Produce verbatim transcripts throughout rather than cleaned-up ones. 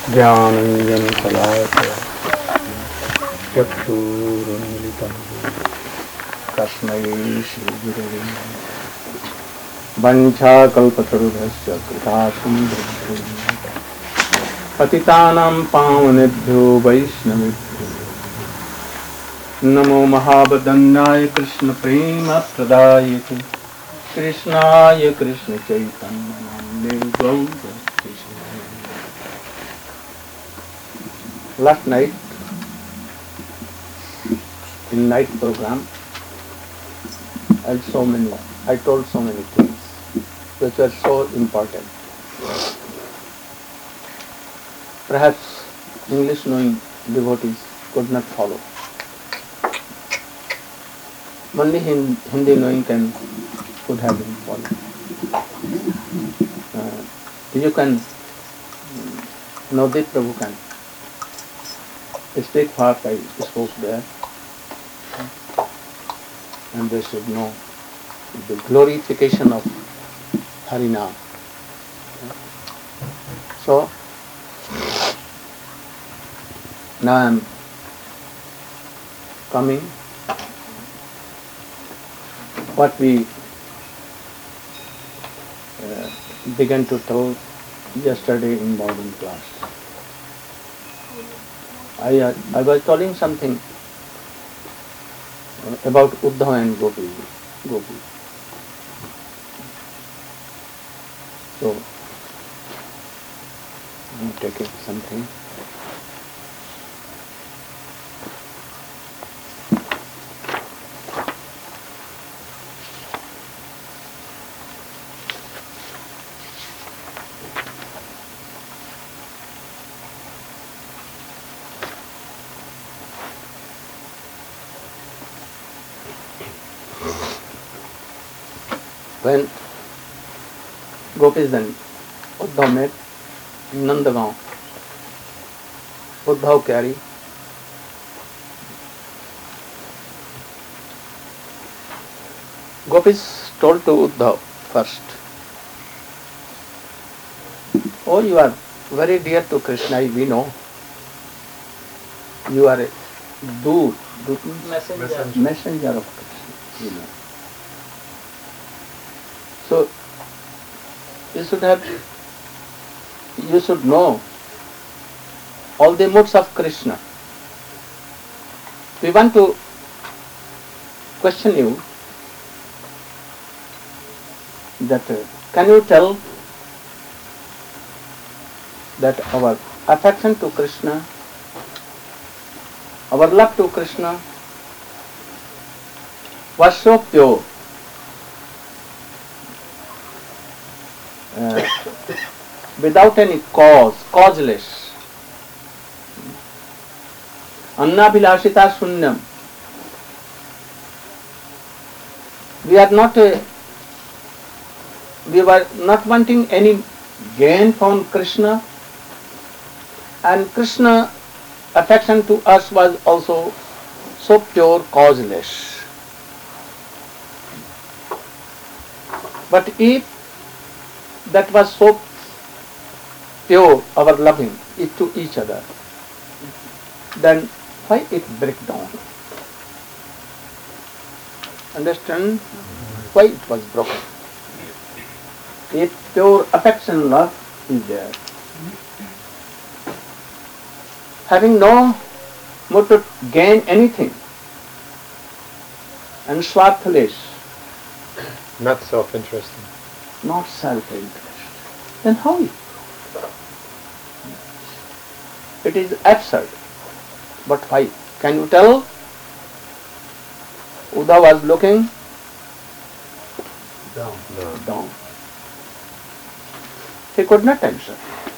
ज्ञानञ्जनशलाकया चक्षुरुन्मिलितं तस्मै श्रीगुरवे नमः। वञ्चाकल्पतरुभ्यश्च कृपासिन्धुभ्यो पतितानां पावनेभ्यो वैष्णवेभ्यो नमो महावदन्याय कृष्णप्रेमप्रदायते कृष्णाय कृष्णचैतन्यनाम्ने गौरकृष्णाय। Last night, in night program, I had so many, I told so many things which were so important. Perhaps English knowing devotees could not follow. Only Hindi knowing can could have been followed. Uh, you can, Navdeep Prabhu can speak what I spoke there, and they should know the glorification of Harinam. So, now I am coming what we uh, began to tell yesterday in morning class. I, uh, I was telling something about Uddhava and Gopi. Gopi. So, I'm taking something. When Gopis and Uddhav met in Nandagaon, Uddhav carried Gopis told to Uddhav first, "Oh, you are very dear to Krishna, we know. You are a doot, doot messenger. messenger, messenger of Krishna, you know. So, you should have, you should know all the modes of Krishna. We want to question you that, uh, can you tell that our affection to Krishna, our love to Krishna was so pure, Uh, without any cause, causeless. Annabhilashita shunyam. We are not, a, we were not wanting any gain from Krishna, and Krishna affection to us was also so pure, causeless. But if that was so pure, our loving it to each other, then why it break down? Understand why it was broken? If pure affection, love is there, having no more to gain anything, and swarthless, not self-interested. Not self-interest, then how is it? It is absurd. But why? Can you tell? Uddhav was looking down. down. down. He could not answer.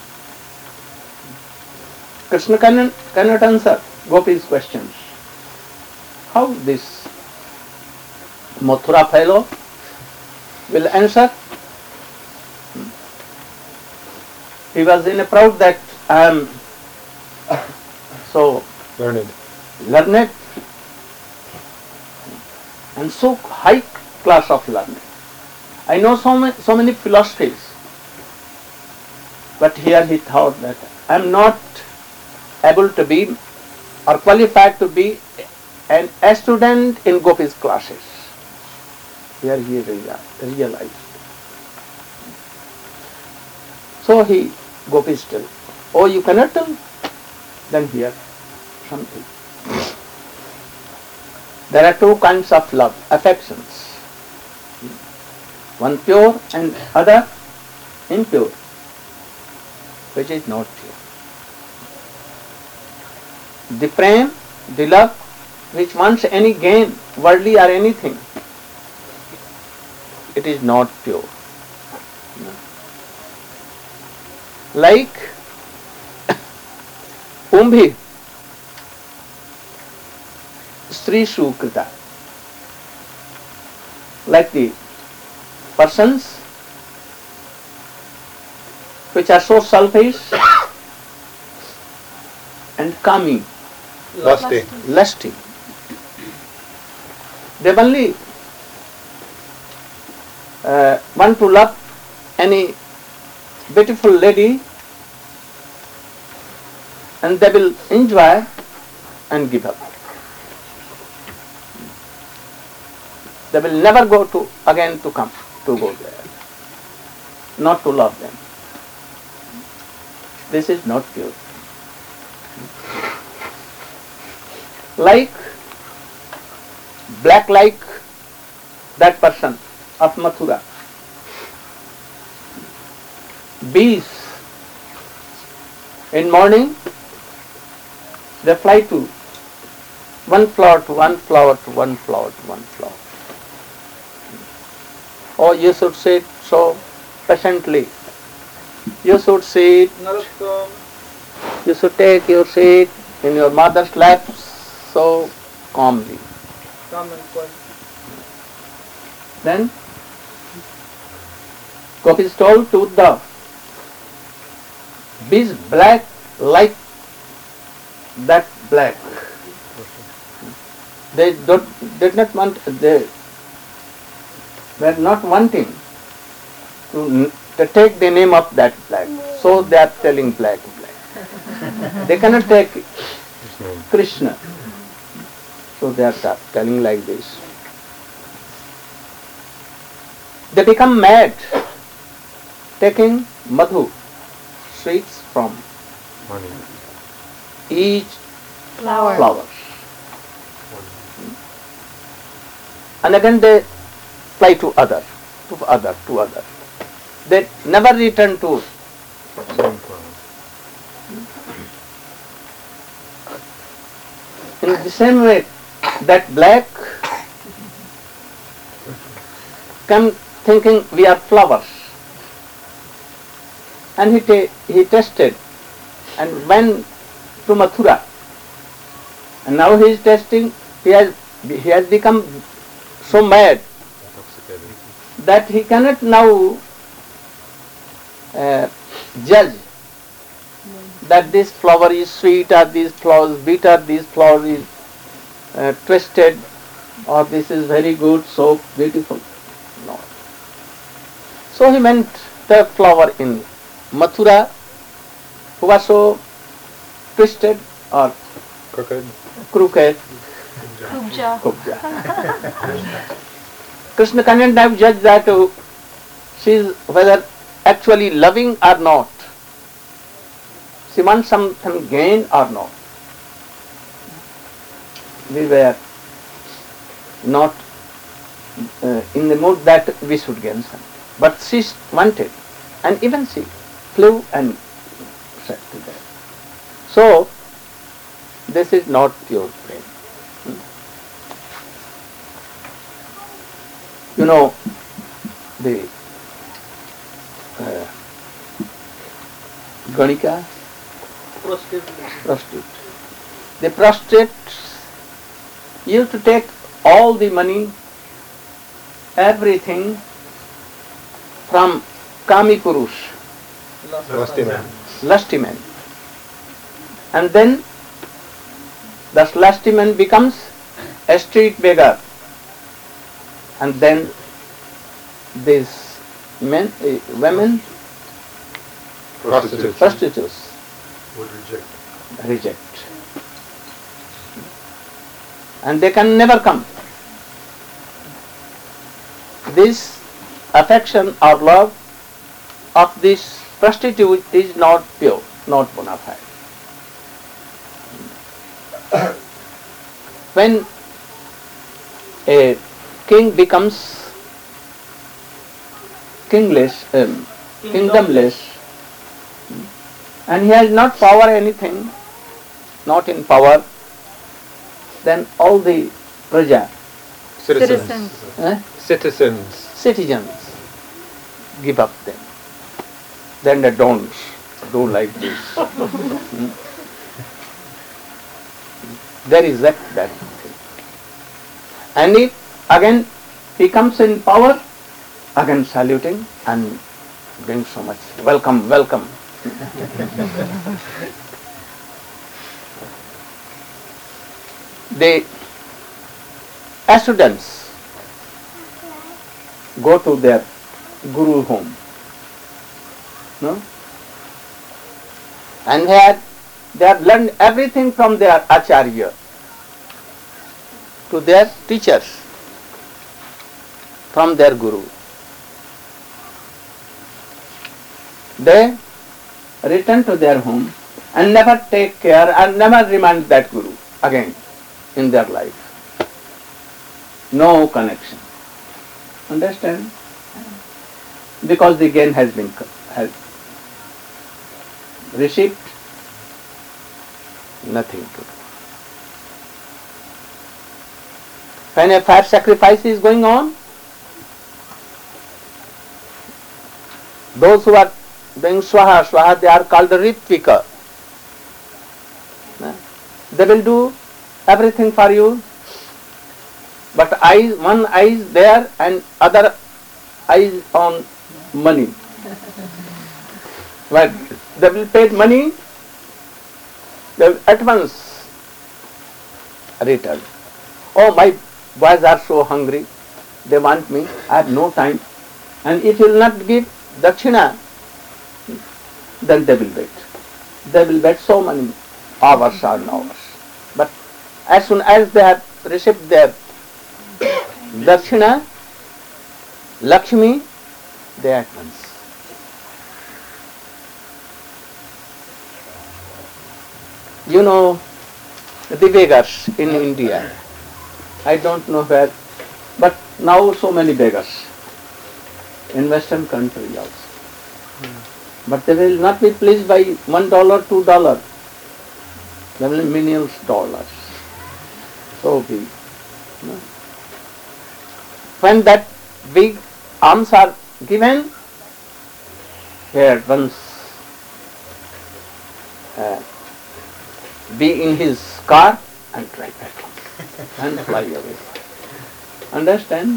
Krishna cannot, cannot answer Gopi's questions. How this Mathura fellow will answer? He was in a proud that I am so learned, learned and so high class of learning. I know so many, so many philosophies, but here he thought that am not able to be or qualified to be an, a student in Gopi's classes. Here he realized. So he, Gopis tell, oh, you cannot tell? Then here something. There are two kinds of love, affections. One pure and other impure, which is not pure. The prem, the love, which wants any gain, worldly or anything, it is not pure. Like Kumbhi, Sri Sukrita, like the persons which are so selfish and kami, Lusty. lusty. They only uh, want to love any beautiful lady and they will enjoy and give up. They will never go to again to come to go there, not to love them. This is not pure. Like black like that person of Mathura. Bees in morning they fly to one flower to one flower to one flower to one flower. Oh, you should sit so patiently. You should sit. You should take your seat in your mother's lap so calmly. Then Gopis told to the bees black like that black. They don't, did not want, they were not wanting to, to take the name of that black. So they are telling black, black. They cannot take Krishna. So they are telling like this. They become mad, taking madhu, sweets from Money. each Flower. flower. And again they fly to other, to other, to other. They never return to Same flower. in the same way that black come thinking we are flowers. And he ta- he tested and went to Mathura. And now he is testing, he has he has become so mad Intoxicated. that he cannot now uh, judge that this flower is sweet or this flower is bitter, this flower is uh, twisted or this is very good, so beautiful. No. So he meant the flower in Mathura who was so twisted or Crooked. crooked. Kubja. Kubja. Krishna cannot now judge that uh, she is whether actually loving or not. She wants something gain or not. We were not uh, in the mood that we should gain something. But she wanted, and even she flew and said to them. So, this is not pure prem. You know, the uh, Ganika, prostitute. The prostitutes used to take all the money, everything from Kami Purush, Lusty man. lusty man. And then the lusty man becomes a street beggar. And then these men, uh, women, Prostitutes. prostitutes, Would reject. reject. And they can never come. This affection or love of this prostitute is not pure, not bona fide. When a king becomes kingless, um, kingdomless, and he has not power anything, not in power, then all the praja, Citizens. Citizens. eh, Citizens. citizens, give up them. Then they don't do like this. Hmm. They reject that thing. And if again he comes in power, again saluting and doing so much. Welcome, welcome. The students go to their guru home, no? And here they have learned everything from their acharya to their teachers, from their guru. They return to their home and never take care and never remind that guru again in their life. No connection. Understand? Because the gain has been has received, nothing to do. When a fire sacrifice is going on, those who are doing swaha, swaha, they are called the ritvika. They will do everything for you, but eye, one eye is there and other eye is on money. But they will pay money, they will at once return. Oh, my boys are so hungry, they want me, I have no time. And if you will not give dakshina, then they will wait. They will wait so many hours and hours. But as soon as they have received their dakshina, Lakshmi, they at once. You know, the beggars in India, I don't know where, but now so many beggars in Western country also. But they will not be pleased by one dollar, two dollar. They will millions dollars. So big. No? When that big alms are given, here once uh, be in his car and drive back and fly away. Understand?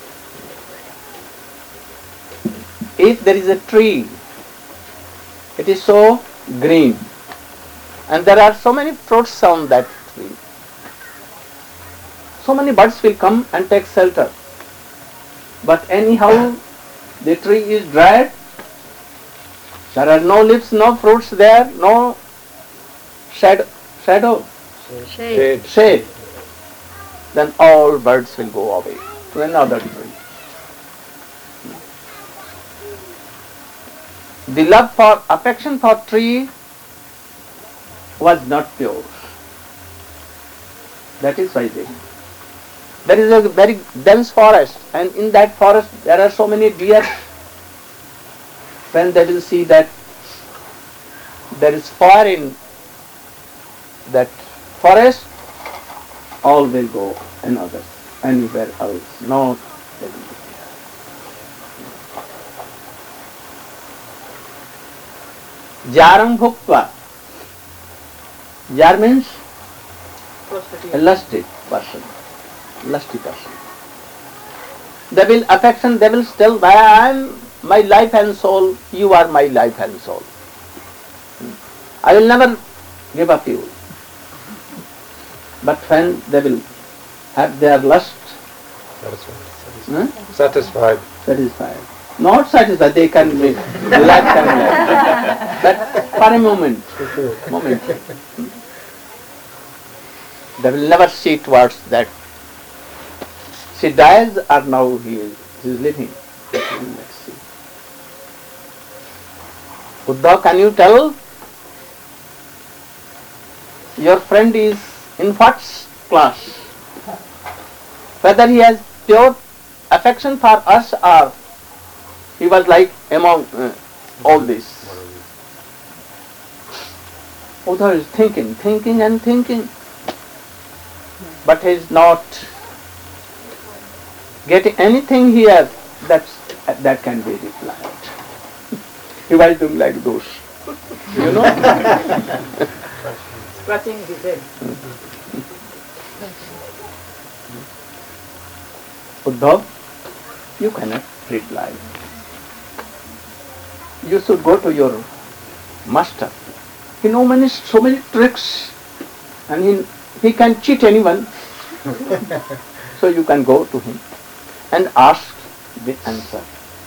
If there is a tree, it is so green, and there are so many fruits on that tree. So many birds will come and take shelter. But anyhow, the tree is dried. There are no leaves, no fruits there, no shadow, shadow, Shade. shade. Then all birds will go away to another tree. The love for, affection for tree was not pure. That is why they. There is a very dense forest, and in that forest there are so many deer. When they will see that there is fire in that forest, all will go another, anywhere else. No, they will be there. Jaram bhuktva. Jar means a lusty person. Lusty person. They will affection, they will tell, I am my life and soul, you are my life and soul. I will never give up you. But when they will have their lust Satisfied. hmm, Satisfied. satisfied, Not satisfied, they can be lifetime life. But for a moment, moment, they will never see towards that. She dies or now he is, he is living. Let's see. Uddhav, can you tell your friend is in what class? Whether he has pure affection for us or he was like among uh, all this. Uddhav is thinking, thinking and thinking, but he is not getting anything here that's, that can be replied. He was doing like those, you know. Scratching his head. Uddhav, you cannot reply. You should go to your master. He knows many, so many tricks, and he, he can cheat anyone. So you can go to him and ask the answer.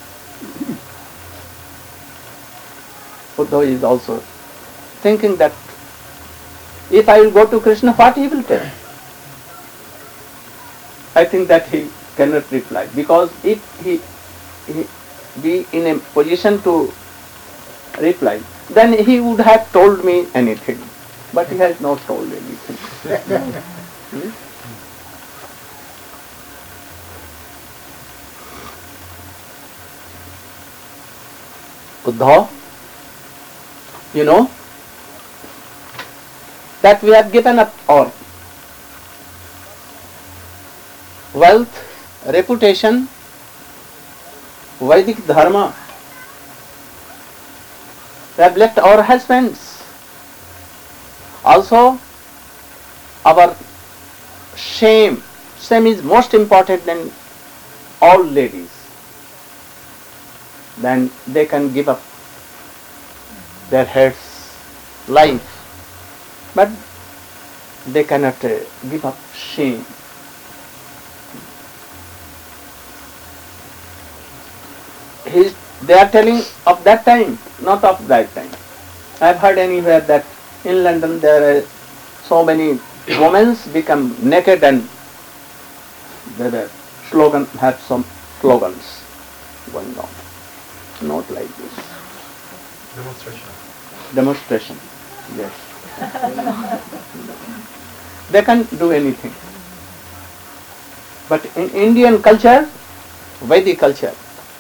Uddhav is also thinking that if I will go to Krishna, what he will tell? I think that he cannot reply, because if he, he be in a position to reply, then he would have told me anything. But he has not told anything. Hmm? Uddhav, you know that we have given up our wealth, reputation, Vedic dharma. We have left our husbands. Also, our shame. Shame is most important than all ladies. Then they can give up their heads, life, but they cannot uh, give up shame. He's, they are telling of that time, not of that time. I have heard anywhere that in London there are so many women become naked and there are slogan, have some slogans going on. Not like this. Demonstration. Demonstration, yes. They can do anything. But in Indian culture, Vedic culture,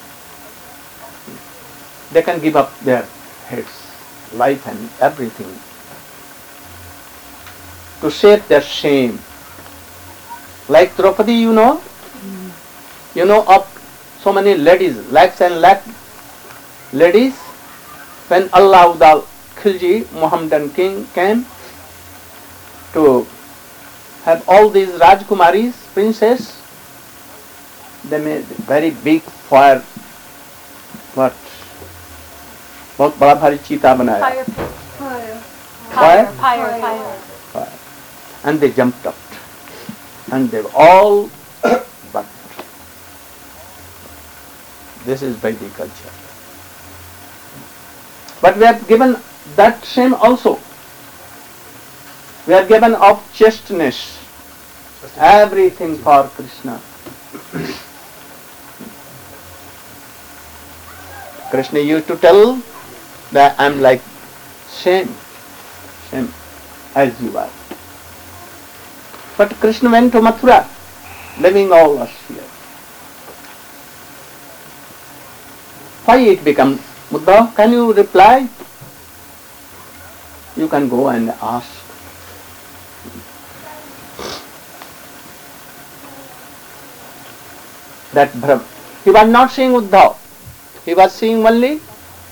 they can give up their heads, life and everything to save their shame. Like Draupadi, you know, you know of so many ladies, lakhs and lakhs ladies, when Alauddin Khilji, Mohammedan king, came to have all these Rajkumaris, princess, they made very big fire. What? बहुत बड़ा भारी चीता बनाया. Fire pit. Fire. Fire. Fire? Fire. Fire. Fire. And they jumped up, and they were all burnt. This is Vedic culture. But we have given that same also. We are given of chasteness, everything for Krishna. Krishna used to tell that I am like same, same as you are. But Krishna went to Mathura, leaving all us here. Why it become? Buddha, can you reply? You can go and ask. That Brahma, he was not seeing Uddhav, he was seeing only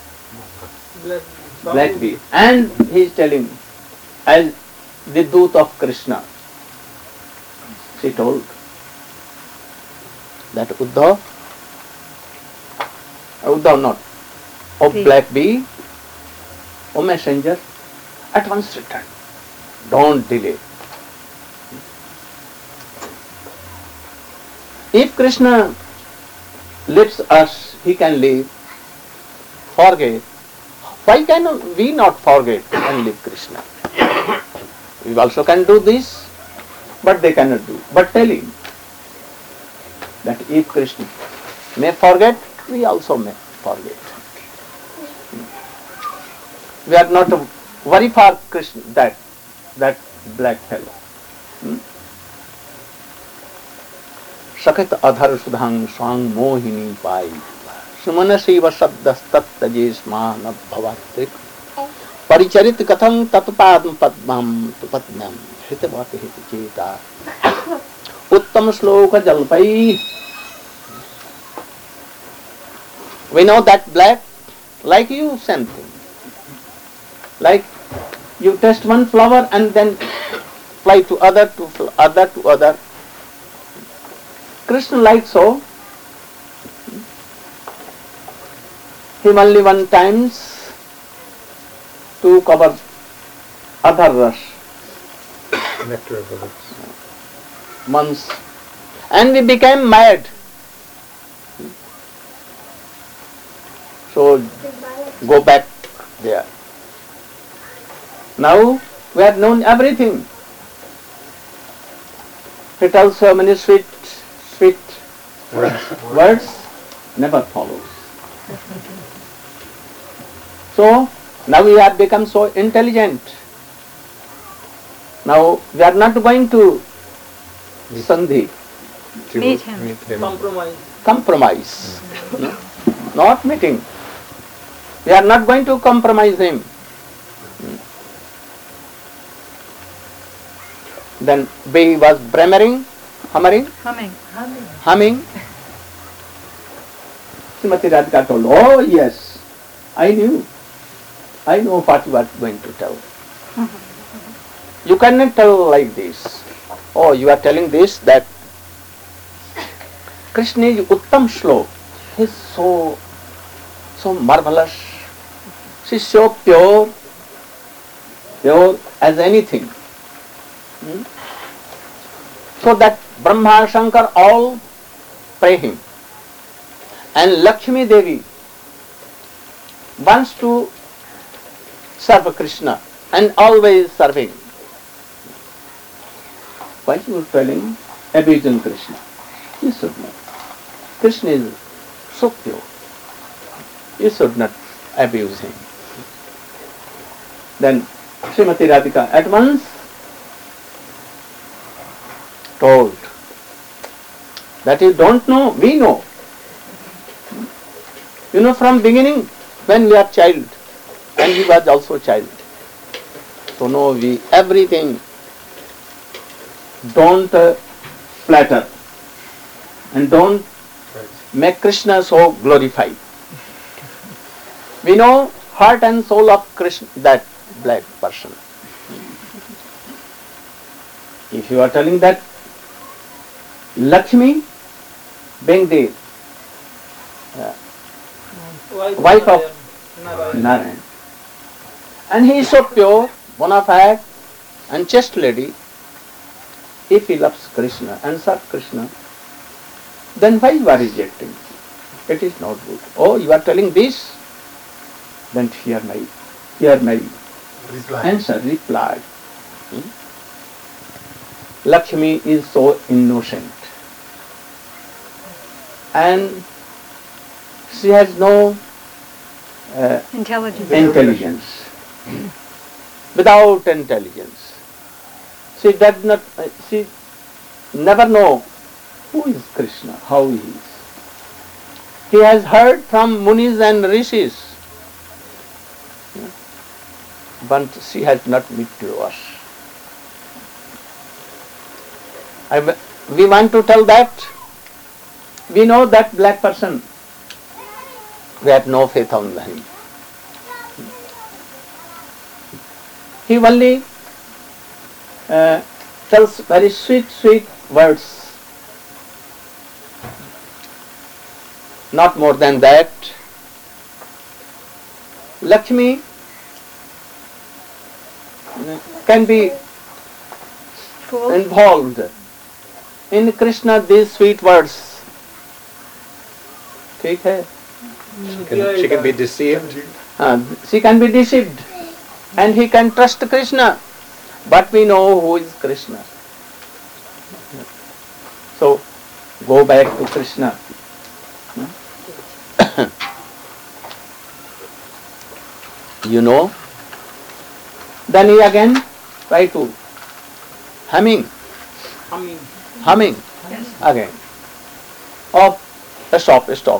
black bee. And he is telling, as the Dut of Krishna, she told that Uddhav, Uddhav not, O black bee, O messenger, at once return. Don't delay. If Krishna leaves us, he can leave, forget. Why can we not forget and leave Krishna? We also can do this, but they cannot do. But tell him that if Krishna may forget, we also may forget. We are not worry for Krishna, that that black fellow. Hmm? Sakit adhar sudhang swang mohini pai. Sumanasiva sabdastataje smana bhavatrik. Paricharit katham tatpadam padmam tupadmam. Hitavati hiticheta. Uttam sloka jalpai. We know that black, like you, same thing. Like you test one flower and then fly to other, to fl- other, to other. Krishna like so. He only one times to cover other rush. Nectar of the lips. Months. And we became mad. So go back there. Now we have known everything. He tells so many sweet, sweet words, never follows. So now we have become so intelligent. Now we are not going to sandhi, To Meet him. Meet him. Compromise. compromise. No? Not meeting. We are not going to compromise him. Then bee was brammering, humming, Humming. humming. Srimati Radhika told, oh yes, I knew. I know what you are going to tell. You cannot tell like this. Oh, you are telling this, that Krishna is Uttam Shlok. He is so, so marvelous. She is so pure, pure as anything. Hmm? So that Brahma, Shankar all pray him. And Lakshmi Devi wants to serve Krishna and always serving. Why you are telling abusing Krishna? You should not. Krishna is so pure. You should not abuse him. Then Srimati Radhika at once told that you don't know, we know. You know, from beginning when we are child, and he was also child. So know we everything. Don't uh, flatter and don't make Krishna so glorified. We know heart and soul of Krishna, that black person. If you are telling that Lakshmi being the uh, wife of Narayan. Narayan, and he is so pure, bona fide and chaste lady, if he loves Krishna and serves Krishna, then why you are rejecting? It is not good. Oh, you are telling this? Then hear my, hear my Reply. answer, reply. Hmm? Lakshmi is so innocent. And she has no uh, Intelligence. intelligence. Without intelligence. She does not, uh, she never know who is Krishna, how he is. He has heard from Munis and Rishis, but she has not met to us. I, we want to tell that we know that black person, we have no faith on him. He only uh, tells very sweet, sweet words. Not more than that. Lakshmi can be Fool. involved in Krishna these sweet words. ठीक है? She can, she can be deceived. Uh, she can be deceived and he can trust Krishna, but we know who is Krishna. So, go back to Krishna. You know, then he again try to humming, Humming. humming again. Oh, stop, stop.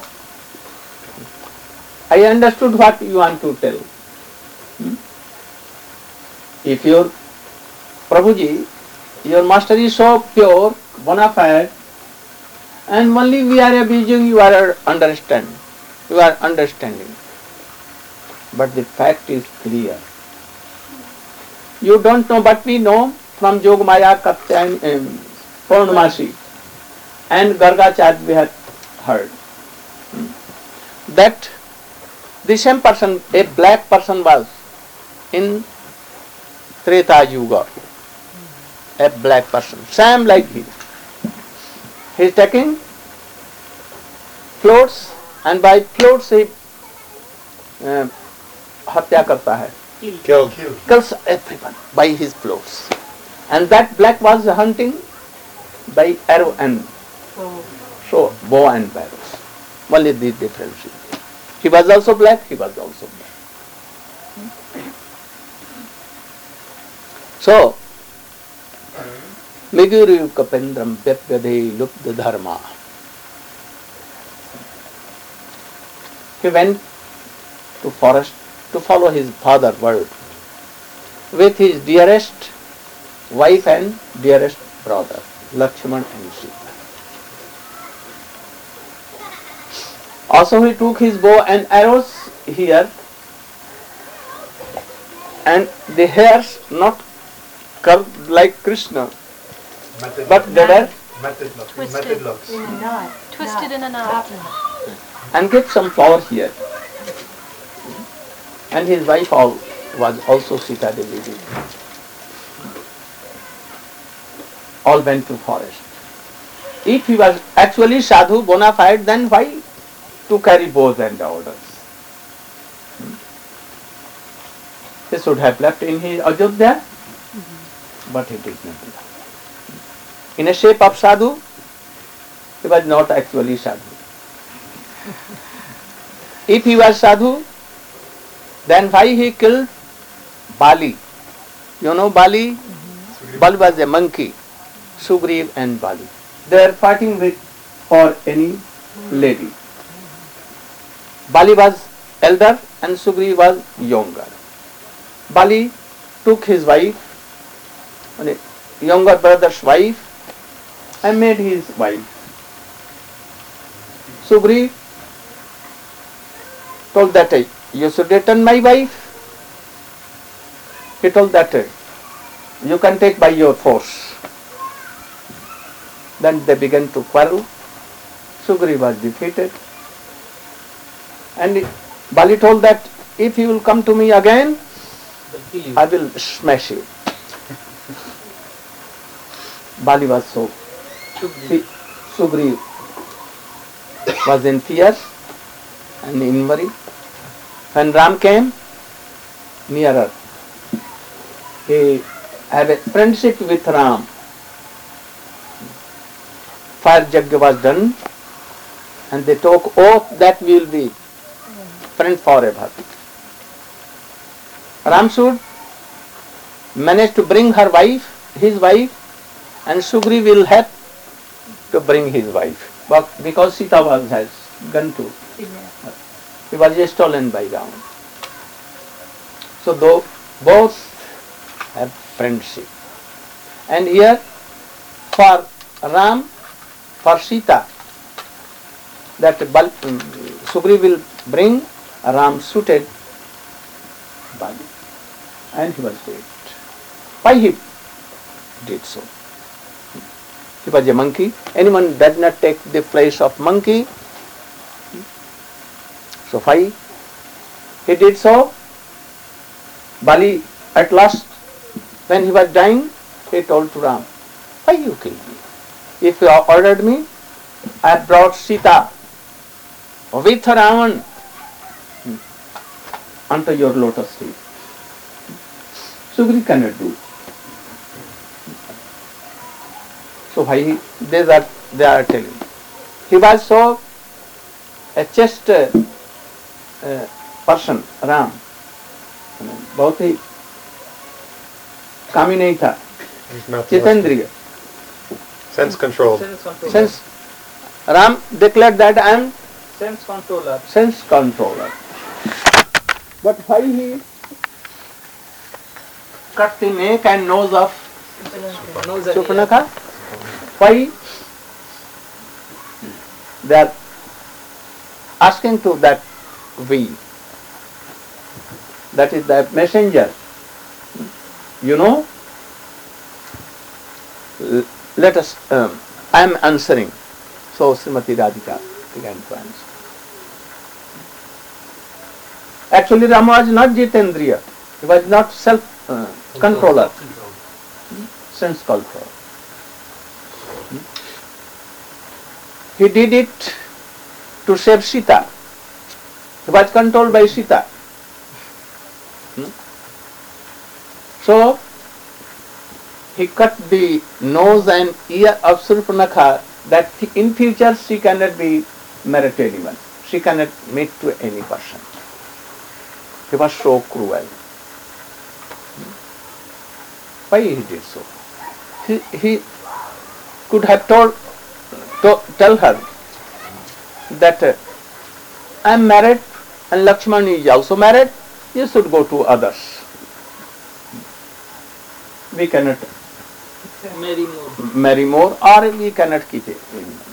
I understood what you want to tell. Hmm? If your Prabhuji, your master is so pure, bona fide, and only we are abusing, you are understand, you are understanding. But the fact is clear. You don't know, but we know from Yogamaya, Katyayani, um, Purnamasi and Gargacharya we have heard hmm, that the same person, a black person was in Treta Yuga, a black person, same like he. He is taking clothes and by clothes he uh, hatya karta hai, Killed. kills everyone by his clothes. And that black was hunting by arrow and so bow and arrows. Only the difference. He was also black, he was also black. So, Miguru Kapendram Vyapyade Lupta Dharma. He went to forest to follow his father word with his dearest wife and dearest brother, Lakshman and Sita. Also he took his bow and arrows here, and the hairs not curved like Krishna, but they were Twisted. In a knot. Twisted in a knot. and get some flower here. And his wife all, was also Sita Devi. All went to forest. If he was actually sadhu, bona fide, then why to carry bows and orders? Hmm. He should have left in his Ajodhya, but he did not do that. In a shape of sadhu, he was not actually sadhu. If he was sadhu, then why he killed Bali? You know Bali? Bali was a monkey. Sugriv and Bali. They are fighting with for any lady. Bali was elder and Sugriv was younger. Bali took his wife, younger brother's wife, and made his wife. Sugriv told that you should return my wife. He told that you can take by your force. Then they began to quarrel. Sugriv was defeated. And Bali told that if you will come to me again, I will smash you. Bali was so. Sugriv was in fear and in worry. When Ram came nearer, he had a friendship with Ram. Fire yajna was done and they took oath that we will be friends forever. Ram should manage to bring her wife, his wife, and Sugriv will help to bring his wife. But because Sita was has gone to, he was stolen by Ram. So though both have friendship. And here for Ram, for Sita, that Bal, um, Sugriv will bring, Ram suited Bali. And he was dead. Why he did so? He was a monkey. Anyone does not take the place of monkey. So why he did so? Bali at last, when he was dying, he told to Ram, why you killed me? If you ordered me, I brought Sita with Ravan unto your lotus feet. Sugri cannot do. So why he, they are they are telling. He was so a chaste uh, uh, person, Ram. बहुत ही कामी नहीं था, He's not चितेंद्रिय. sense controlled. Sense controller. Since Ram declared that I am Sense controller. sense controller. But why he cut the neck and nose of Knows that he- Surpanakha? Why they are asking to that we? That is the messenger. You know, L- let us, um, I am answering. So Srimati Radhika began to answer. Actually Rama was not Jitendriya. He was not self-controller. Sense control. He did it to save Sita. He was controlled by Sita. Hmm? So, he cut the nose and ear of Surpanakha that in future she cannot be married to anyone. She cannot meet to any person. He was so cruel. Why he did so? He, he could have told, to, tell her that uh, I am married and Lakshman is also married, you should go to others. We cannot Mary more. marry more or we cannot keep it.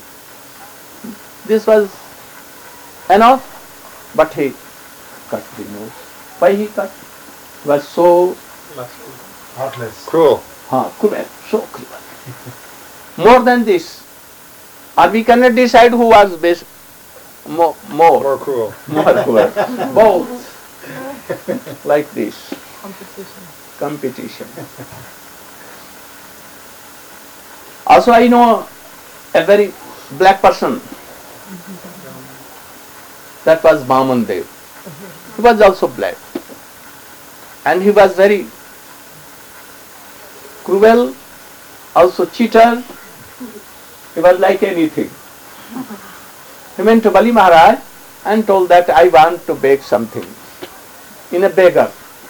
This was enough, but he cut the nose. Why he cut? He was so Heartless. Cruel. huh, cruel, so cruel. More than this, or we cannot decide who was best, more, more, More cruel. more cruel. Both like this. Competition. Also, I know a very black person. That was Vaman Dev. He was also black. And he was very cruel, also cheater. He was like anything. He went to Bali Maharaj and told that I want to beg something in a beggar.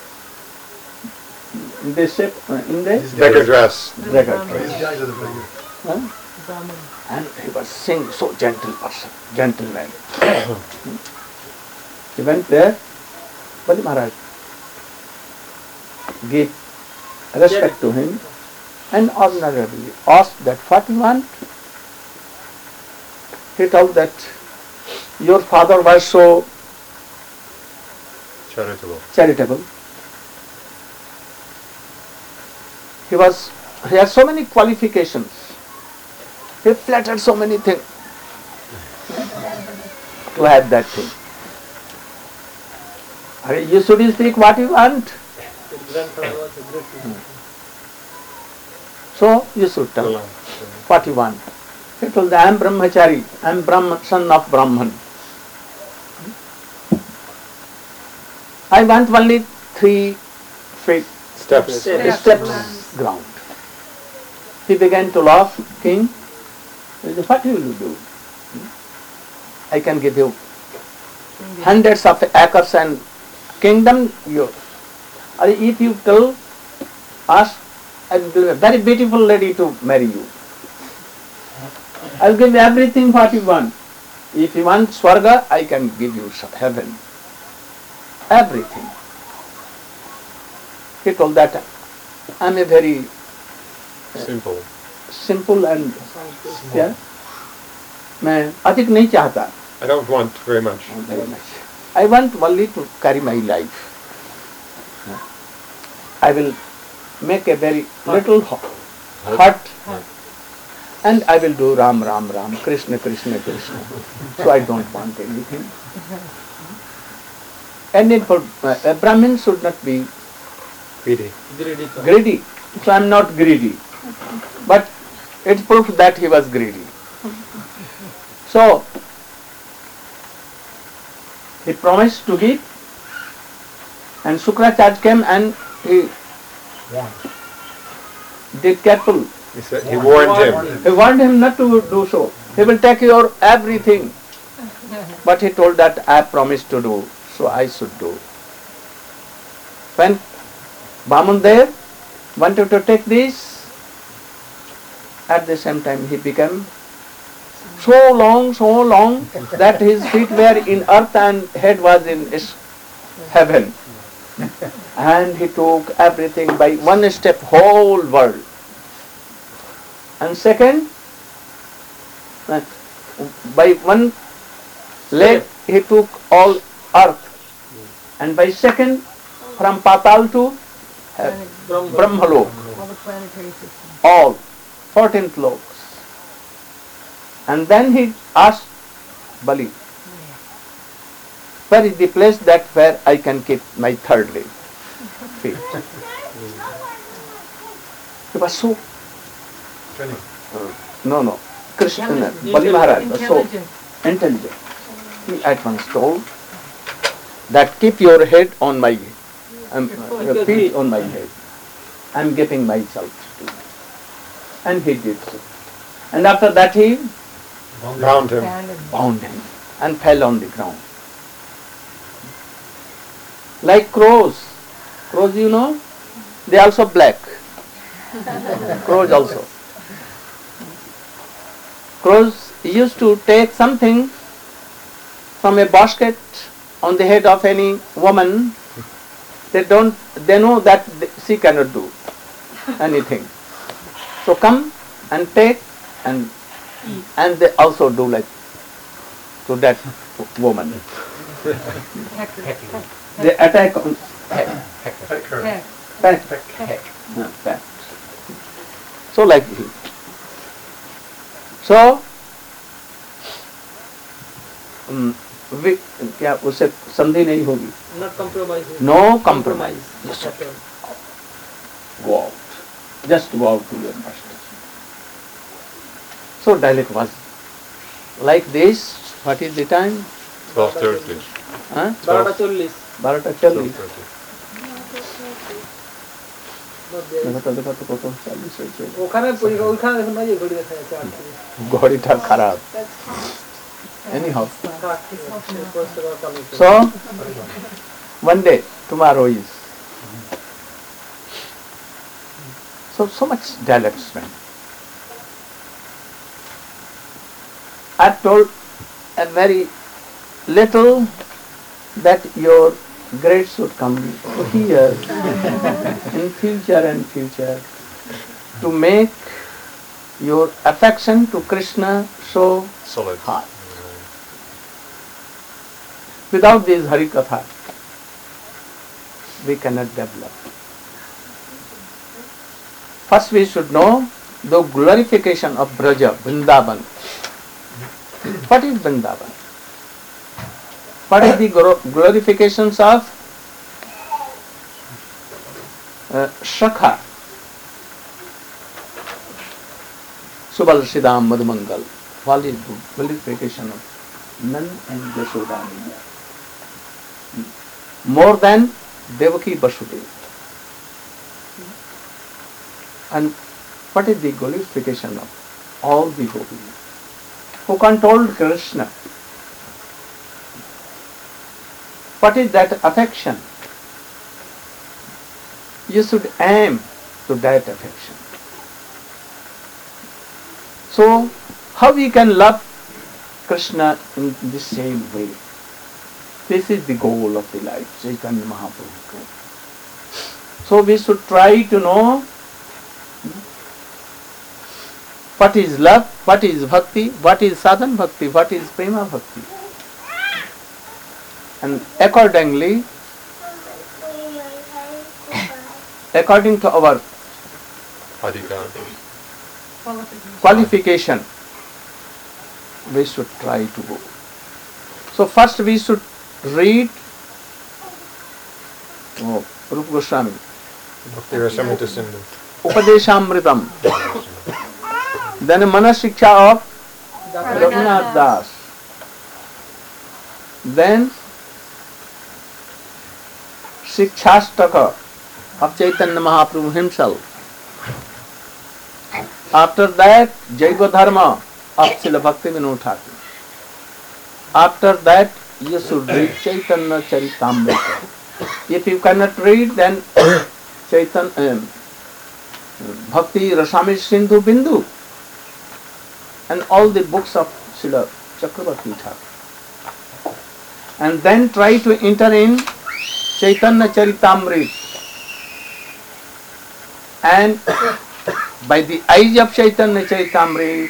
In the shape, uh, in the Beggar dress. beggar. These guys are the beggars. Huh? And he was saying so gentle person, gentleman. He went there, Bali Maharaj gave respect to him and honorably asked that what you want. He told that your father was so Charitable. charitable. He was, he had so many qualifications. He flattered so many things to have that thing. Are you should speak what you want. His grandfather was a great teacher. So you should tell Well, what you want. He told, I am Brahmachari, I am Brahman, son of Brahman. I want only three feet Steps. Steps. steps ground. He began to laugh, king. He said, what will you do? I can give you hundreds of acres and kingdom. You, or if you tell us, I will give a very beautiful lady to marry you. I will give you everything what you want. If you want Swarga, I can give you heaven. Everything. He told that I am a very Simple. simple and yeah, मैं अधिक नहीं चाहता. I don't want very much. Very much. I want only to carry my life. I will make a very little hut and I will do Ram, Ram, Ram, Krishna, Krishna, Krishna. So I don't want anything. And it, for, uh, a Brahmin should not be Greedy. Greedy thought. greedy. So I am not greedy. But it proved that he was greedy. So He promised to give, and Shukracharya came and he One. did careful. He said he warned him. He warned him not to do so. He will take your everything. But he told that I promised to do, so I should do. When Vamandev wanted to take this, at the same time he became so long, so long that his feet were in earth and head was in heaven. And he took everything by one step, whole world. And second, by one leg he took all earth. And by second, from Patal to uh, Brahmalok, All the planetary systems. all fourteenth loks. And then he asked Bali, where is the place that where I can keep my third leg? Feet. He was so, Training. no, no, Krishna, Bali Maharaj was so Intelligent. intelligent. He at once told that keep your head on my, um, your feet on my head. I am giving myself to you. And he did so. And after that he Bound him. Abandoned. bound him and fell on the ground. Like crows. Crows, you know, they also black. Crows also. Crows used to take something from a basket on the head of any woman. They don't, they know that she cannot do anything. So come and take and and they also do like to that woman. They attack on head. Pecker. Heck. Peck. No, peck. So like he. So um, we, क्या उससे संधि नहीं होगी. Not compromise. No compromise. Yes, sir. Okay. Go out. Just go out to your master. So dialect was like this. What is the time? twelve thirty. Huh? বারোটা চল্লিশ বারোটা চল্লিশ। twelve thirty. দেখো তো দেখো তো কত চল্লিশ হয়েছে। ওখানে পরীক্ষা- ওইখানে দেখুন না যে ঘড়ি দেখা যাচ্ছে আট থেকে। ঘড়িটা খারাপ। Anyhow. আট থেকে। পরিষ্কার করা কাম হচ্ছে। So one day tomorrow is. So so much dialects, man. I told a very little that your grades should come here in future and future to make your affection to Krishna so Solid. high. Without this Harikatha, we cannot develop. First we should know the glorification of Braja, Vrindavan. What is Vrindavan? What is the glorifications of uh, Shakha, Subal-Siddham, Madhumangal? What is the glorification of Nand and Yashoda? More than Devaki Vasudeva. And what is the glorification of all the gopis who controlled Krishna? What is that affection? You should aim to that affection. So, how we can love Krishna in the same way? This is the goal of the life, Chaitanya Mahaprabhu. So we should try to know what is love, what is bhakti, what is sadhan bhakti, what is prema bhakti. And accordingly, according to our Adhikar. qualification, we should try to go. So first we should read oh, Rupa Goswami, Bhakti Rasamrita Sindhu. Upadeshamritam, then Manas Shiksha of Raghunath Das, then Shikshastaka of Chaitanya Mahaprabhu himself. After that, Jaiva Dharma of Srila Bhaktivinoda Thakur. After that, you should read Chaitanya Charitamrita. If you cannot read, then Chaitanya, um, Bhakti Rasamrita Sindhu Bindu, and all the books of Srila Chakravarti Thakur. And then try to enter in Chaitanya Charitamrita. And by the eyes of Chaitanya Charitamrita,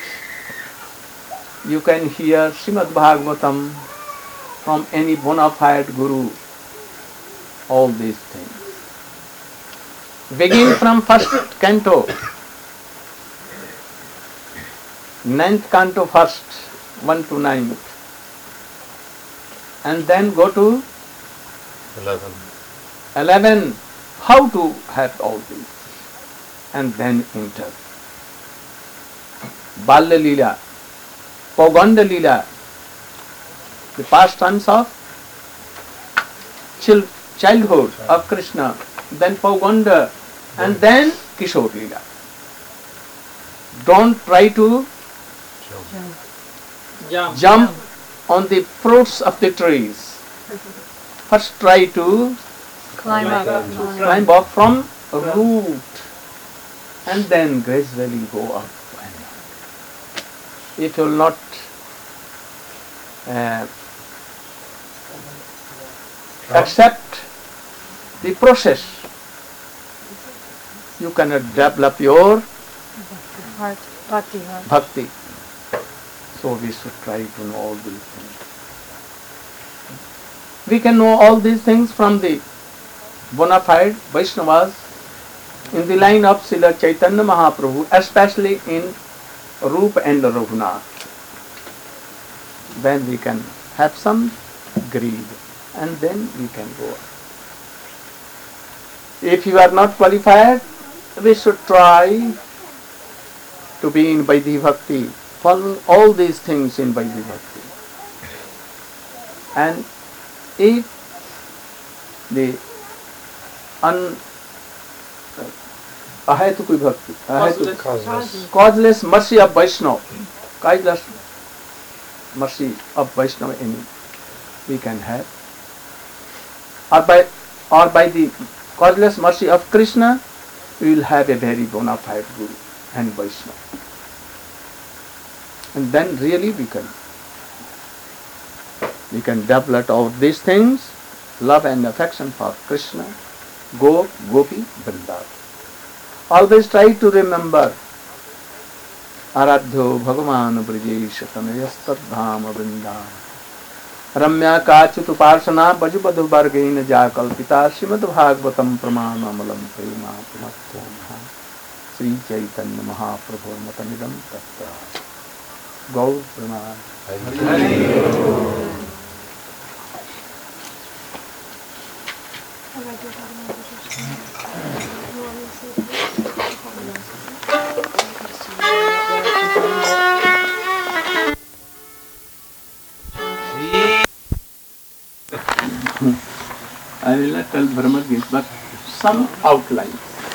you can hear Srimad Bhagavatam from any bona fide guru. All these things. Begin from first canto, ninth canto first, one to nine, and then go to Eleven. eleven. How to have all these, and then enter Balya Leela, Pauganda Leela, the pastimes of chil- childhood of Krishna, then Pauganda, and then Kishore Leela. Don't try to Jump. jump on the fruits of the trees. First try to Climb Climb up. up. climb up from root, and then gradually go up. And up. If you will not uh, accept the process, you cannot develop your Heart. Bhakti heart. bhakti. So we should try to know all these things. We can know all these things from the bona fide Vaishnavas in the line of Srila Chaitanya Mahaprabhu, especially in Rupa and Raghunath. Then we can have some greed, and then we can go on. If you are not qualified, we should try to be in Vaidhi Bhakti, follow all these things in Vaidhi Bhakti. And if the un ahetuki bhakti, ahetuki, Causeless. causeless mercy of Vaishnava, causeless mercy of Vaishnava in it, we can have, or by or by the causeless mercy of Krishna, we will have a very bona fide Guru and Vaishnava. And then really we can we can develop all these things, love and affection for Krishna, Gop, Gopi, Vrindavan. Always try to remember Aradhyo Bhagavan Brijesh Tanayastadham Vrindavan Ramya Kachit Uparsana Bajubadhu Bargain Jakalpita Srimad Bhagavatam Pramanaamalam Prema Pumattham Sri Chaitanya Mahaprabhu Matanidam Tattva Gaur Praman. I will not tell Brahma Gita, but some outlines.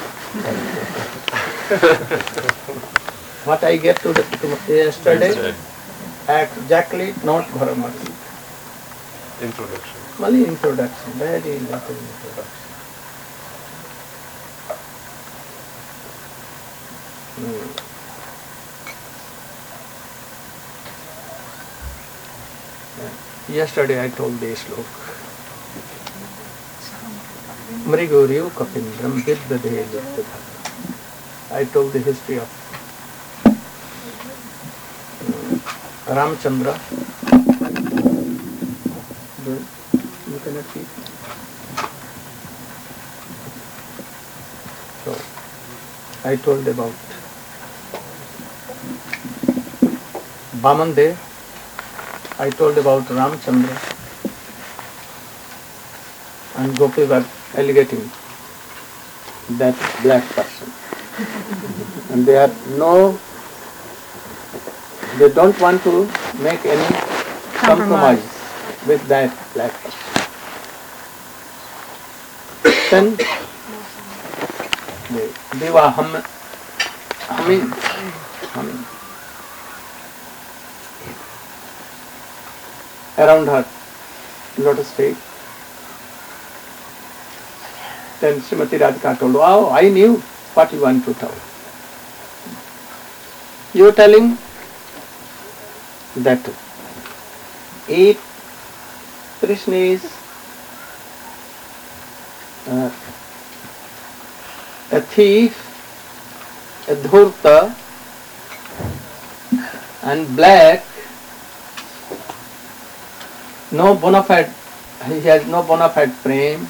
What I get to, the, to yesterday, exactly not Brahma Gita. Introduction. Only introduction, very little introduction. Hmm. Yesterday I told this slok. Mriguryu Kapindram Vidyadhe Vidyadha. I told the history of um, Ramchandra. You cannot see. So, I told about Vamandev. I told about Ramchandra, and Gopi were alligating that black person. And they are no, they don't want to make any compromise with that black person. Then the Deva hum, humming, humming around her lotus feet. Then Srimati Radhika told, "Oh, I knew what you want to tell. You are telling that if Krishna is uh, a thief, a dhurta, and black, no bona fide, he has no bona fide prem,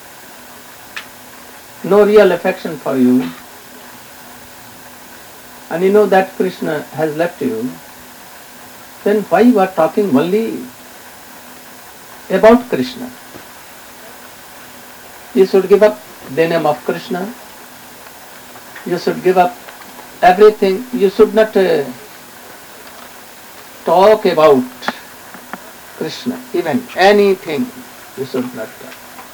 no real affection for you, and you know that Krishna has left you, then why you are talking only about Krishna? You should give up the name of Krishna. You should give up everything. You should not uh, talk about Krishna, even anything. You should not talk.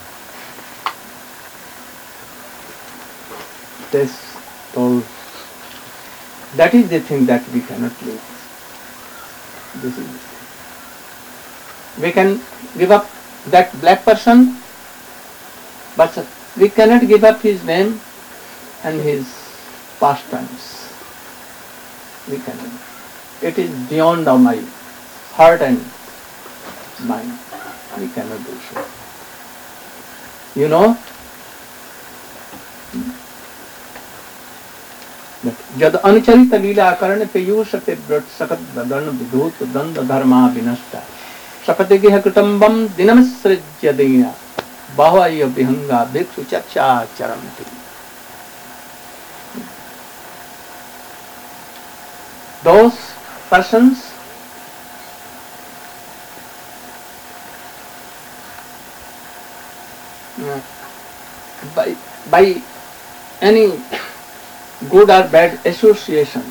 This told. That is the thing that we cannot leave. This is the thing. We can give up that black person, but we cannot give up his name and his pastimes. We cannot. It is beyond our my heart and mind. We cannot do so. You know, जद अनुचरित लीला कर्ण पेयूष ते व्रत सकत दर्ण विधूत दंड धर्मा विनष्टा सपते गेह कुटुंबम दिनमसृज्य दीना बाह्य विहंगा भिक्षु चक्षा चरन्ति. Those persons by by any good or bad association,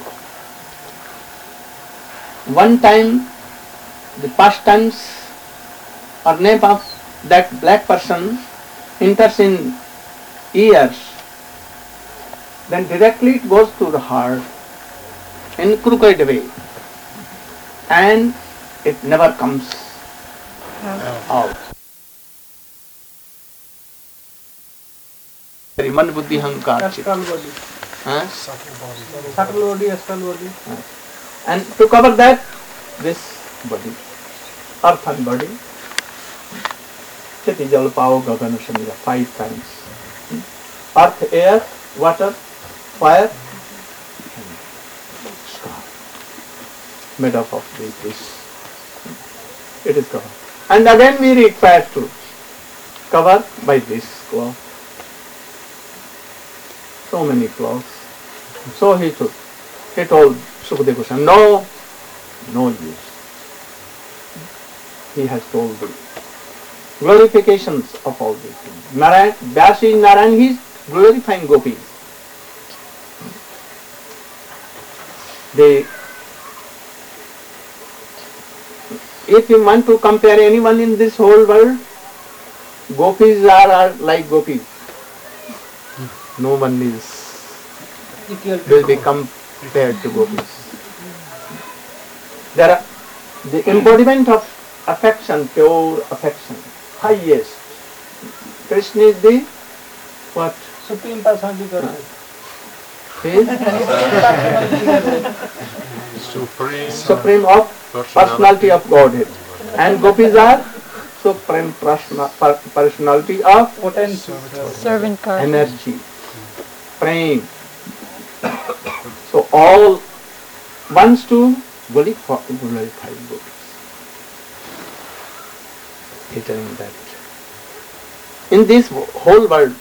one time the pastimes or name of that black person enters in ears, then directly it goes to the heart in crooked way and it never comes out. मन बुद्धि अहंकार Astral body. Huh? Subtle body. Subtle body, astral body. And to cover that, this body, earthen body, Chiti Jal Pao Gagana Shamira, five times. Earth, air, water, fire, and sky. Made up of this. It is covered. And again we require to cover by this cloth. So many clothes. So he took. He told Sukadeva Goswami, no, no use. He has told the glorifications of all these things. Narayan, Vyasa is Narayan, he is glorifying gopis. They, if you want to compare anyone in this whole world, gopis are, are like gopis. No one is will be compared to gopis. There are the embodiment of affection, pure affection, highest. Krishna is the what? Supreme Personality Godhead. Is Supreme. supreme of personality of Godhead, and gopis are supreme persona- per- personality of Potency. Servant card. energy, praying. So all wants to glorify glorify gopis. He telling that in this whole world,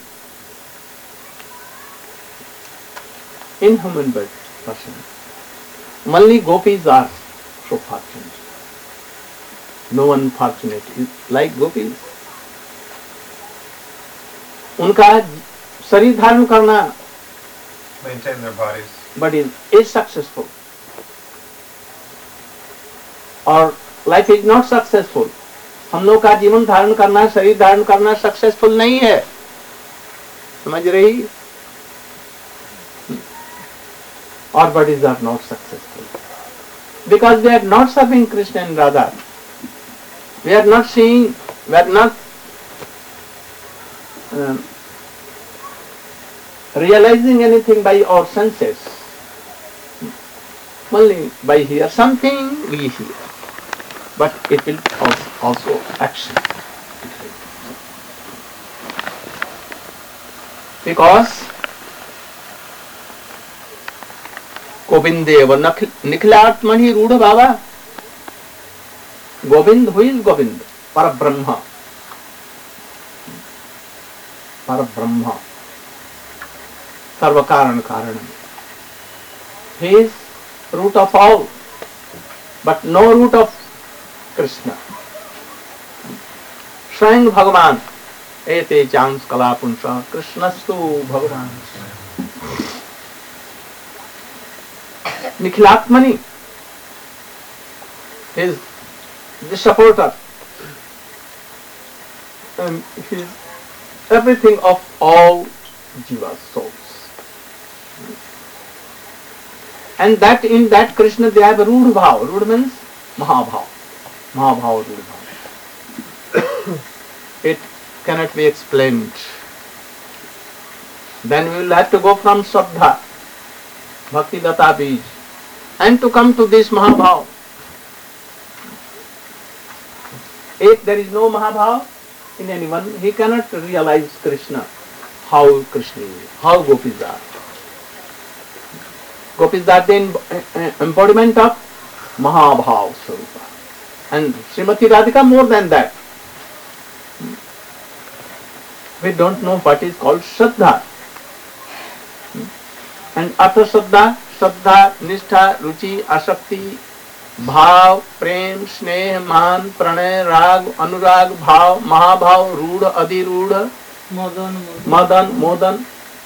in human birth person, only gopis are so fortunate. No one fortunate is like gopis. उनका शरीर धारण करना Maintain their bodies. but is, is successful, or life is not successful. हम लोग का जीवन धारण करना, शरीर धारण करना सक्सेसफुल नहीं है. समझ रही? Our bodies are not successful because we are not serving Krishna and Radha. We are not seeing, we are not um, realizing anything by our senses. Only by hear something we hear, but it will also action. Because Govindev Nikhilatmani Rudha Baba. Govind, who is Govind? Parabrahma. Parabrahma. Sarvakaran Karanam. He is root of all, but no root of Krishna. Swayam Bhagavan. Ete chans kalapunsha Krishnastu Bhagavan. Nikhilatmani is the supporter. Um, he is everything of all jivas, souls. And that in that Krishna they have a Rudha Bhav. Rudha means Mahabhav. Mahabhav, Rudha Bhav. It cannot be explained. Then we will have to go from Shraddha, Bhakti Lata Bij, and to come to this Mahabhav. If there is no Mahabhav in anyone, he cannot realize Krishna, how Krishna is, how Gopis are. Gopis are the embodiment of Mahabhav Swarupa. And Srimati Radhika more than that. We don't know what is called Shraddha. And after Shraddha, Shraddha, Nishtha, Ruchi, Asakti, Bhav, Prem, Sneh, Man, Pranay, Rag, Anurag, Bhav, Mahabhav, Rudha, Adhirudha, Madan, Madan, Modan.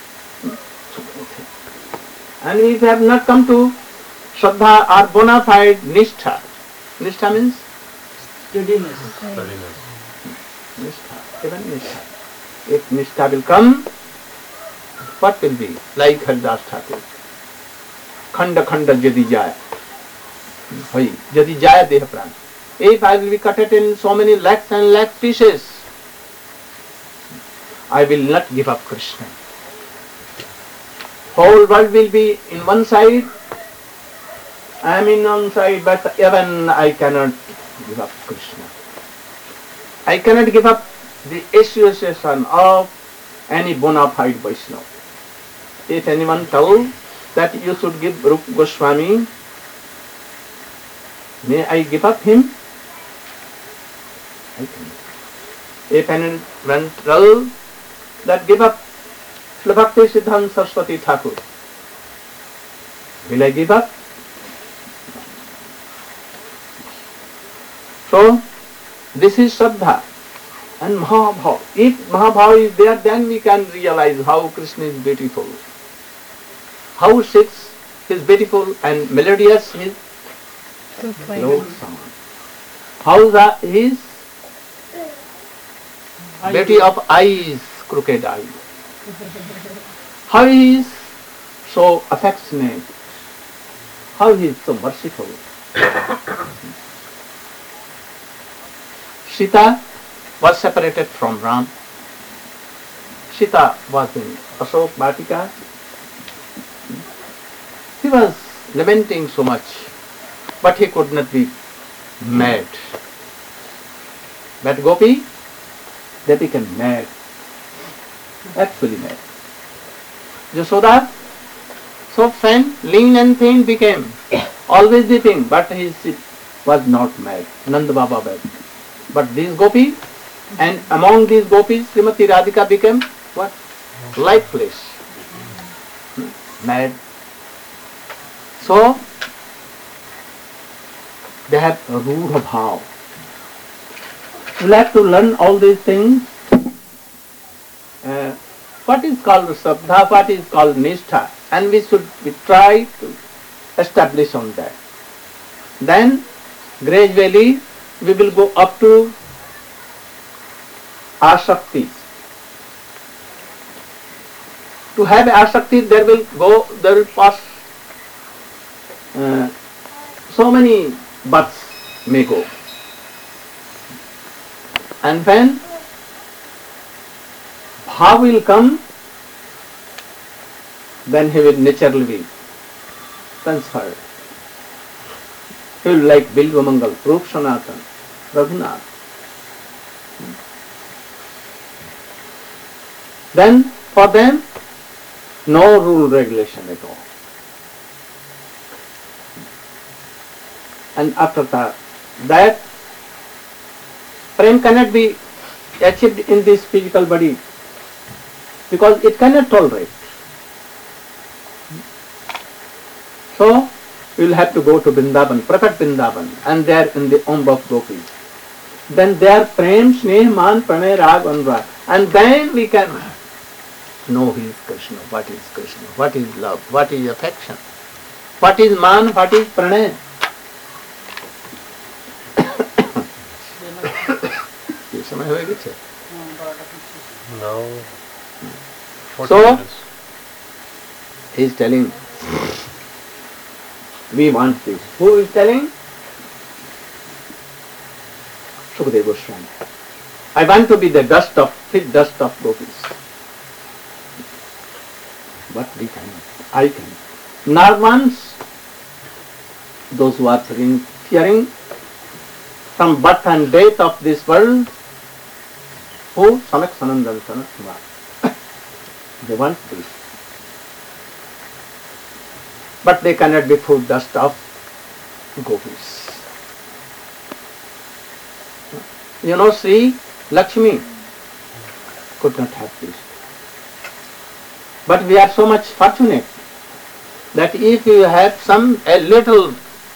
And if we have not come to Shraddha or bona fide Nishtha. Nishtha means? steadiness. Steadiness. Nishtha, even Nishtha. If Nishtha will come, what will be? Like Haridas Thakur. Khanda khanda jadi jaya. Hai, jadi jaya deha pran. If I will be cut it in so many lakhs and lakh pieces, I will not give up Krishna. Whole world will be in one side, I am in one side, but even I cannot give up Krishna. I cannot give up the association of any bona fide Vaishnava. If anyone tells that you should give Rupa Goswami, may I give up him? I cannot. If anyone tells that give up Bhakti Siddhanta Saraswati Thakur, will I give up? So, this is Shraddha and Mahabhav. If Mahabhav is there, then we can realize how Krishna is beautiful. How six is beautiful and melodious his Lord song. How the, his beauty of eyes, crooked eyes. How he is so affectionate. How he is so merciful. Sita was separated from Ram. Sita was in Ashok Vatika. He was lamenting so much, but he could not be mad. But Gopi, they became mad. Actually mad. Yashoda, so faint, lean and thin became, always weeping, but he was not mad. Nanda Baba wept. But these Gopi, and among these Gopis, Srimati Radhika became what? Lifeless. Mad. So, they have a Rudha Bhav. We have to learn all these things. Uh, what is called Shraddha, what is called Nishtha, and we should we try to establish on that. Then, gradually, we will go up to Asakti. To have asakti, there will go, there will pass uh, so many births may go. And when bhav will come, then he will naturally be transferred. He will like Bilva Mangal, Rup Sanatan, Raghunath. Then for them, no rule regulation at all. And after that, that prem cannot be achieved in this physical body because it cannot tolerate. So, we will have to go to Vrindavan, Prakat Vrindavan, and there in the Om of Gopis. Then there prem, sneh, man, pranay, rag, anurag. And then we can know He is Krishna, what is Krishna, what is love, what is affection, what is man, what is pranay. ये समय होएगा छे? Now, forty So, minutes. He is telling, we want this. Who is telling? Sukadeva Goswami. I want to be the dust of, fit dust of gopis. But we cannot. I cannot. Narvans, those who are fearing, fearing from birth and death of this world, who? Sanak Sanandan Sanak Kumar. They want this. But they cannot be food dust of gopis. You know, Sri Lakshmi could not have this. But we are so much fortunate that if you have some, a little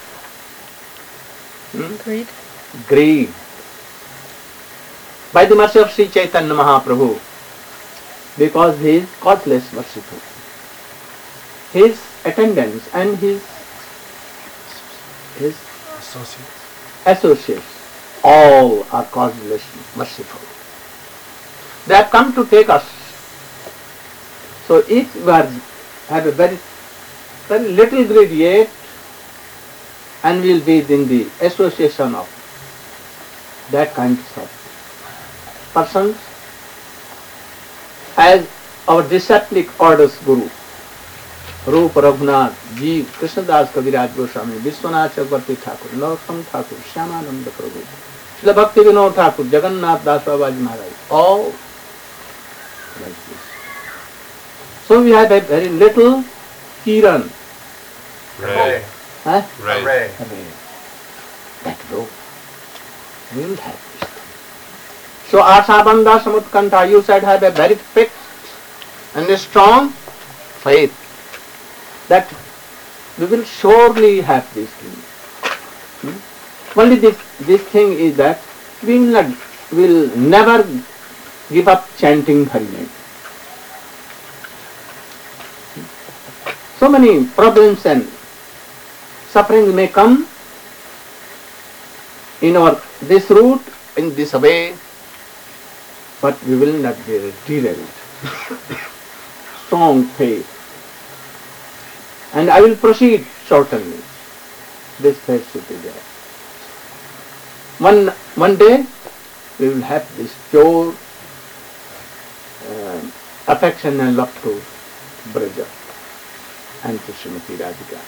hmm, Greed. greed, by the mercy of Sri Chaitanya Mahaprabhu, because he is causeless merciful, his attendants and his, his Associates. associates, all are causeless merciful. They have come to take us. So if we are, have a very, very little greed yet, and we will be in the association of that kind of persons, as our disciplic orders Guru, Rup Raghunath, Jeev, Krishnadas Kaviraj Goswami, Vishwanath Chakravarti Thakur, Narottama Thakur, Shyamananda Prabhu, Srila Bhakti Vinod Thakur, Jagannath Das Babaji Maharaj, all like this. So we have a very little kiran, Ray. huh? Ray. Ray. That row. We will have this thing. So Asabandha Samutkanta, you should have a very fixed and a strong faith that we will surely have this thing. Hmm? Only this, this thing is that we will not, will never give up chanting Hari name. So many problems and suffering may come in our this route, in this way, but we will not be derailed. Strong faith. And I will proceed certainly. This faith should be there. One, one day we will have this pure uh, affection and love to Braja and to Srimati Radhika.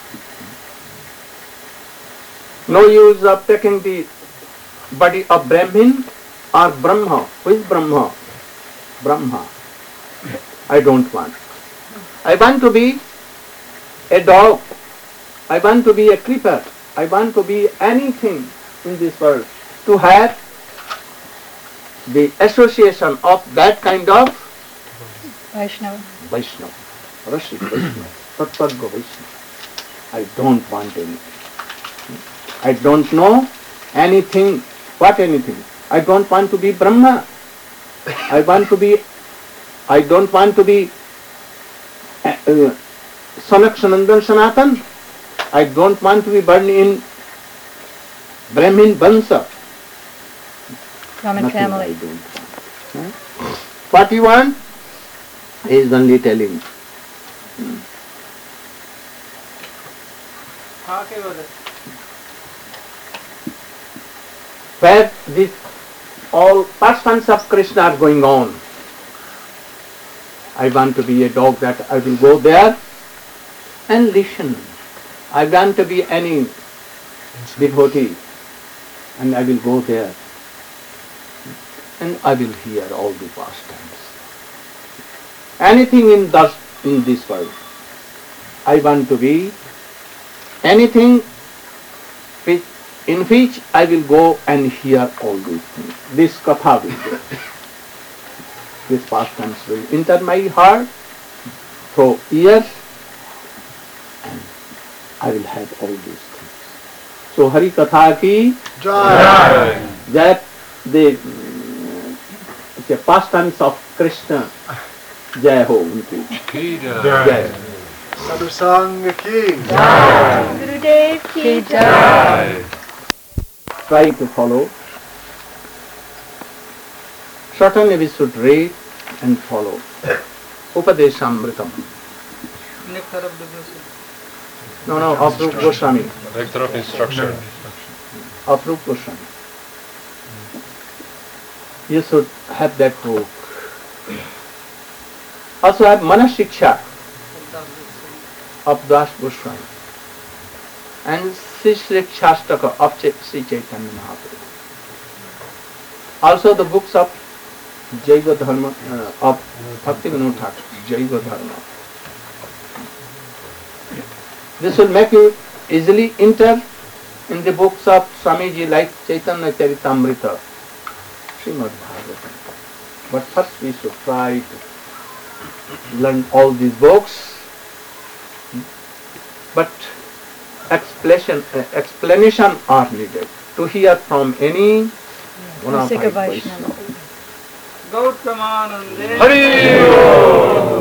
No use of taking the body of Brahmin or Brahma. Who is Brahma? Brahma. I don't want. I want to be a dog. I want to be a creeper. I want to be anything in this world. To have the association of that kind of Vaishnava. Vaishnava. Rashik Vaishnava. Tattva Vaishnava. I don't want anything. I don't know anything. What anything? I don't want to be Brahma. I want to be, I don't want to be uh, uh, Sanak Sanandan Sanatan. I don't want to be born in Brahmin Bansa. Brahmin Nothing family. I don't want. Huh? What you want? He is only telling, Where these all persons of Krishna are going on. I want to be a dog that I will go there and listen. I want to be any devotee and I will go there and I will hear all the pastimes. Anything in, this, in this world. I want to be anything which, in which I will go and hear all these things. This katha will go. These pastimes will enter my heart through ears and I will have all these things. So Hari Katha ki Jai. That the, the pastimes of Krishna. Jai ho unki. Jai. Sadhu Sangha ki Jai. Gurudev ki Jai. Try to follow. Certainly we should read and follow. Upadeshamritam. Nectar of devotion. No, no, Aprup Goswami. Nectar of instruction. Aprup Goswami. You should have that book. Also have Manashiksha of Das Goswami and Srishikshastaka of Sri Chaitanya Mahaprabhu. Also the books of Jaiva Dharma uh, of Bhaktivinoda Thakur, Jaiva Dharma. This will make you easily enter in the books of Swamiji like Chaitanya Charitamrita, Srimad Bhagavatam. But first we should try to learn all these books. But explanation, uh, explanation are needed to hear from any one of my Vaishnava. Gautamanande. Hari